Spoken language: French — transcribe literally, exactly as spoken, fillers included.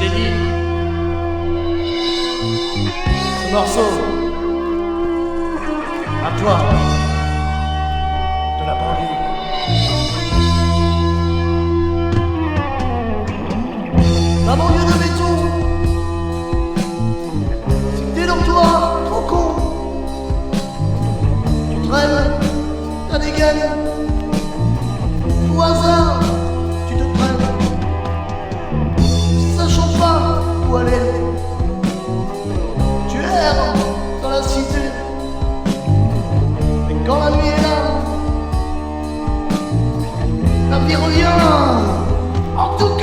Céline. Ce morceau, à toi, de la banlieue. La banlieue de béton, c'est des dortoirs trop cons. Tu traînes, t'as des gangs, au hasard, tu te traînes, sachant pas où aller. Tu erres dans la cité, mais quand la nuit est là, la vie revient en tout